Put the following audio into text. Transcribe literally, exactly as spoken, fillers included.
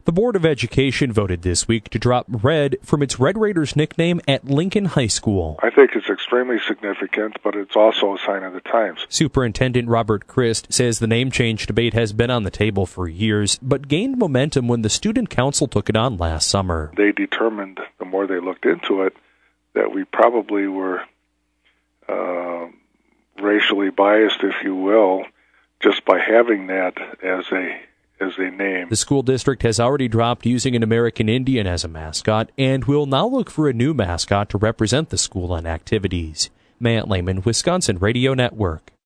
The Board of Education voted this week to drop Red from its Red Raiders nickname at Lincoln High School. I think it's extremely significant, but it's also a sign of the times. Superintendent Robert Christ says the name change debate has been on the table for years, but gained momentum when the Student Council took it on last summer. They determined, the more they looked into it, that we probably were uh, racially biased, if you will, just by having that as a as a name. The school district has already dropped using an American Indian as a mascot and will now look for a new mascot to represent the school on activities. Matt Lehman, Wisconsin Radio Network.